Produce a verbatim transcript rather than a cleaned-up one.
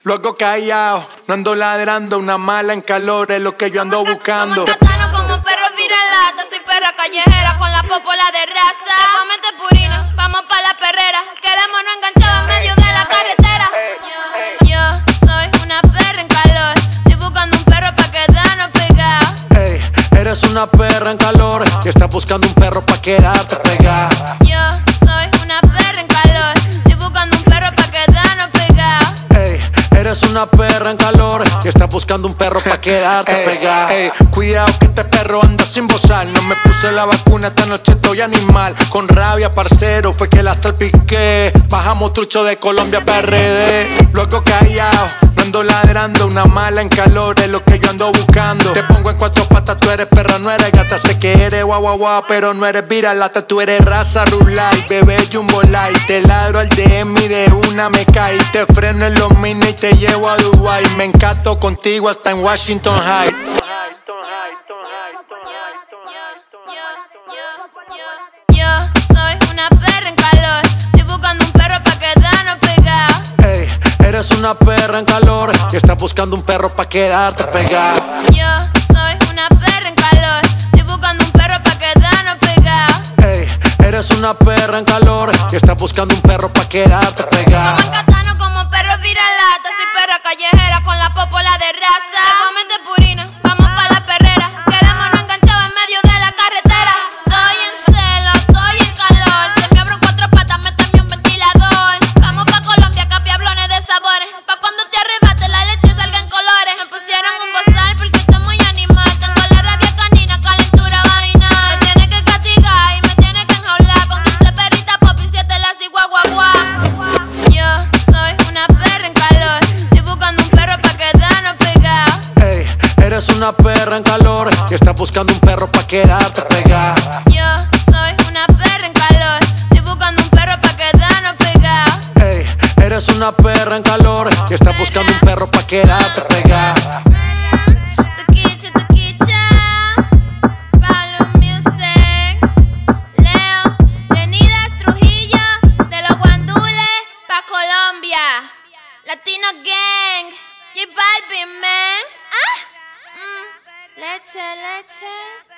Luego callado, no ando ladrando, una mala en calor es lo que yo ando buscando. Como catano, como perro viralata, soy perra callejera con la popola de raza. Te comete purina, vamos pa' la perrera, queremos no enganchar en medio de la carretera. Yo, yo soy una perra en calor, estoy buscando un perro pa' quedarnos pegados. Ey, eres una perra en calor y estás buscando un perro pa' quedarte pegada. Yo soy una perra en calor, estoy buscando un perro pa' quedarnos pegados. Ey, eres una perra en calor y estás buscando un perro pa' quedarte pegada. Ey, cuidado que este perro anda sin bozar. No me puse la vacuna, esta noche estoy animal. Con rabia, parcero, fue que la salpiqué. Bajamos trucho de Colombia P R D. Luego callado, no ando ladrando, una mala en calor es lo que yo ando buscando. Te pongo en cuatro patas, tú eres perra, no eres gata. Sé que eres guau guau guau, pero no eres viralata. Tú eres raza rulay, bebé jumbo light. Te ladro al D M y de una me cae. Te freno en los mini y te llevo a Dubai. Me encanto contigo hasta en Washington High. Yo soy una perra en calor, estoy buscando un perro pa' quedarnos pegados. Ey, eres una perra en calor y estás buscando un perro pa' quedarte pegada. Yo soy una perra en calor, estoy buscando un perro pa' quedarnos pegados. Ey, eres una perra en calor y estás buscando un perro pa' quedarte pegada. Como catano, como perro viralata, soy perra callejera con la popola de raza. Te comete purina, vamos pa' la perrera, queremos no enganchar en medio de la carretera. Estoy en celo, estoy en calor, te me abro cuatro patas, méteme un ventilador. Vamos pa' Colombia, capiablones de sabores, pa' cuando te arrebate la leche salga en colores. Me pusieron un bozal porque estoy muy animal, tengo la rabia canina, calentura vaginal. Me tiene que castigar y me tiene que enjaular con quince perritas pop y siete las y guau guau guau. Yo soy una perra en calor, estoy buscando un perro pa' quedarnos pegados. Ey, eres una perra en calor y estás buscando un perro pa' quedarte pegada. Yo soy una perra en calor, estoy buscando un perro pa' quedarnos pegados. Ey, eres una perra en calor y estás buscando un perro pa' quedarte pegada. Mm, Toquicha, toquicha, Pablo Music, Leo, Leonidas Trujillo, de los guandules pa' Colombia, Latino Gang, J Balvin, man. Ah, mm, leche, leche.